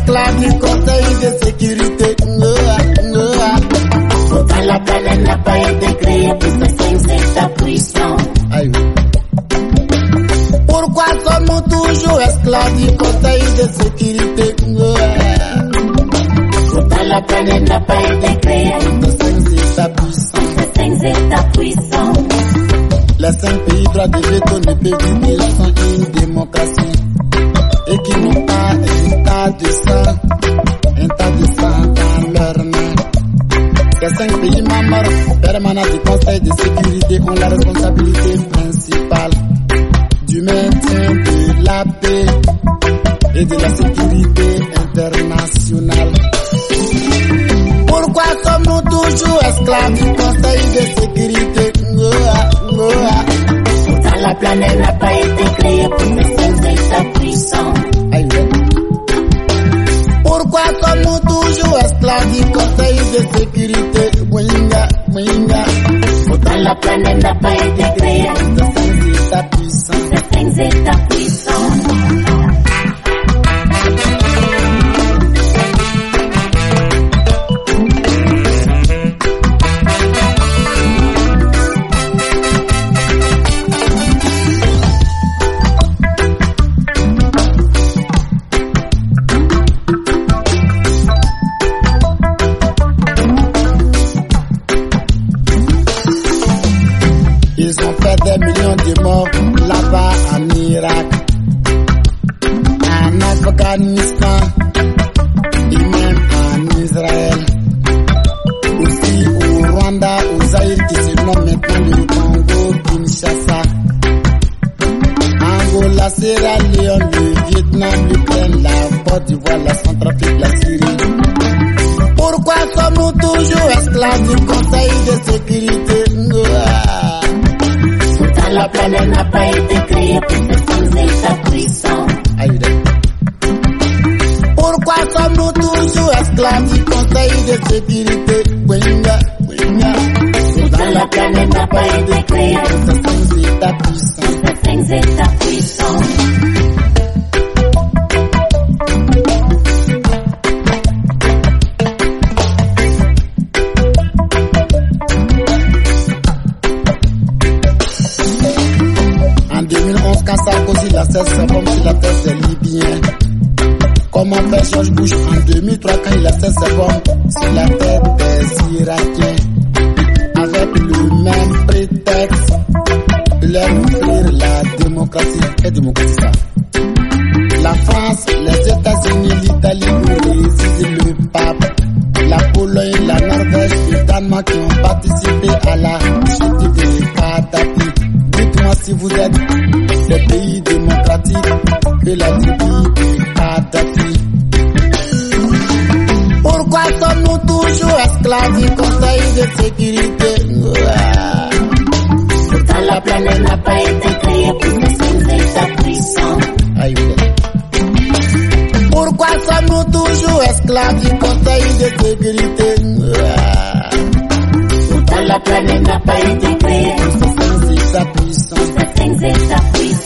esclave du Conseil de sécurité. Pourtant la planète n'a pas été créée pour ces 5 États puissants. Pourquoi sommes-nous toujours esclaves du Conseil de sécurité? Pourtant la planète n'a pas été créée pour ces 5 États puissants. Ces 5 États puissants. Les 5 pays droits de veto ne peuvent vivre sans une démocratie et qui n'ont pas un tas de sang dans leurs mains. Ces 5 pays membres permanents du Conseil de sécurité ont la responsabilité principale du maintien de la paix et de la sécurité internationale. Pourquoi sommes-nous toujours esclaves du Conseil de sécurité? Pourtant la planète n'a pas été créée pour ces 5 États puissants. Pourquoi sommes-nous toujours esclaves du Conseil de sécurité? Pourtant la planète n'a pas été créée pour ces 5 États puissants. Ces 5 États puissants. Ils ont fait des millions de morts là-bas en Irak, en Afghanistan et même en Israël. Aussi au Rwanda, au Zaïre qui se nomme maintenant le Congo, Kinshasa, Angola, Sierra Leone, le Vietnam, l'Ukraine, la Côte d'Ivoire, la Centrafrique, la Syrie. Pourquoi sommes-nous toujours esclaves du Conseil de sécurité? La planète n'a pas été créée pour ces 5 États puissants. Pourquoi sommes-nous toujours esclaves du Conseil de sécurité? Pourtant la planète n'a pas été créée pour ces 5 États puissants. Ces 5 États puissants. Quand Sarkozy la cesse, c'est comme si la tête des Libyens. Comment fait George Bush en 2003 quand il a cesse, c'est comme si la tête des Irakiens. Avec le même prétexte de leur offrir la démocratie. Quelle démocratie ça? La France, les États-Unis, l'Italie, le Brésil, le pape, la Pologne, la Norvège, le Danemark qui ont participé à la chute de Kadhafi. Dites-moi si vous êtes des pays démocratiques que la Libye de Kadhafi. Pourquoi sommes-nous toujours esclaves du Conseil de sécurité? Pourtant la planète n'a pas été créée pour ces 5 États puissants. Pourquoi sommes-nous toujours esclaves du Conseil de sécurité? Pourtant la planète n'a pas été créée pour ces 5 États puissants. Ces 5 États puissants.